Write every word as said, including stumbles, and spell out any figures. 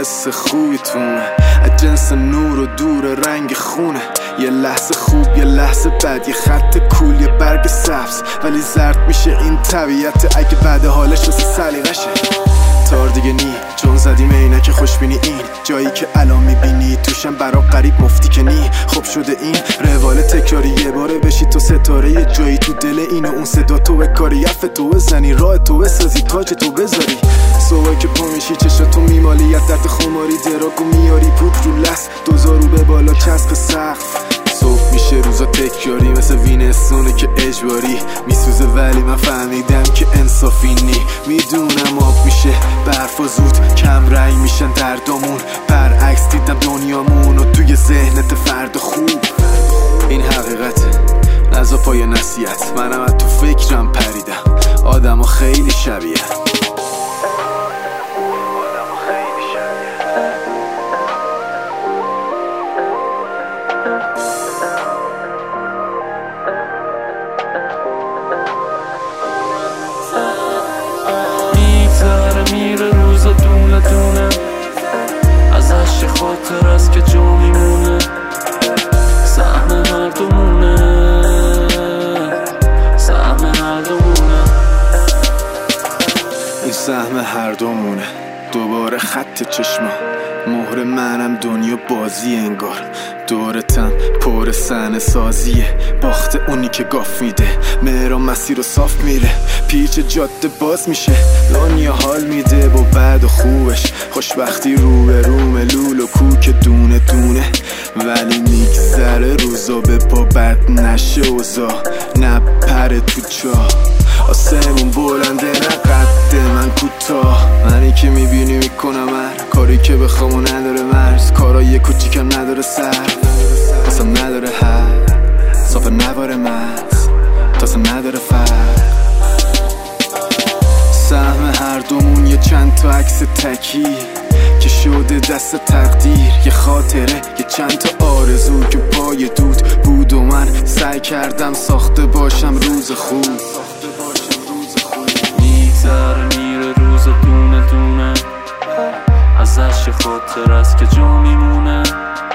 حس خوبیتونه، از جنس نور و دور رنگ خونه. یه لحظه خوب یه لحظه بد، یه خط کول یه برگ سبز، ولی زرد میشه این طبیعت اگه بعد حالش واسه سلیقشه. تار دیگه نی چون زدیم عینک خوشبینی، این جایی که الان میبینی توشم برا قریب مفتی که نی. خب شده این روال تکراری، یه باره بشی تو ستاره، یه جایی تو دل این و اون صدا تو کاری یف تو بزنی، راه تو بسازی، تاج تو بذاری. صبح که پا میشی چشاتو میمالی، از درد خماری دراگو میاری، پوک رو لس دوزارو به بالا چسب سقف. صبح میشه روزا تکراری مثل وینستونه که اجباری میسوزه، ولی من فهمیدم که انصافی نی. میدونم آب میشه برف و زود کم رنگ میشن دردامون، برعکس دیدم دنیامون و توی ذهنت فرد خوب. این حقیقته نزا پای نصیحت، منم از تو فکرم پریدم، آدم ها خیلی شبیه. میره روزا دونه دونه، ازش یه خاطر است که جا میمونه، سهم هر دومونه، سهم هر دومونه، این سهم هر دومونه. دوباره خط چشما، مهر منم دنیا بازی انگار، دورتم پر سن سازیه، باخت اونی که گاف میده، مهرا مسیر و صاف میره، پیچ جاده باز میشه، دنیا حال میده با بد و خوبش، خوشبختی رو به رو ملول و کوک دونه دونه، ولی میگذره روزا به پا بد نشه اوزا، نپره تو چاه، آسمون بلنده نه قد من کوتاه. منی که میبینی میکنم هر کاری که بخوام و نداره مرز، کارای کوچیکم نداره سر، تاسم نداره حد، صافه نواره مز، تاسم نداره فرق. سهم هر دومون یه چند تا عکس تکی که شده دست تقدیر، یه خاطره یه چند تا آرزو که پای دود بود و من سعی کردم ساخته باشم روز خوب. میگذره میره روزا دونه دونه، ازش یه خاطر است که جا میمونه،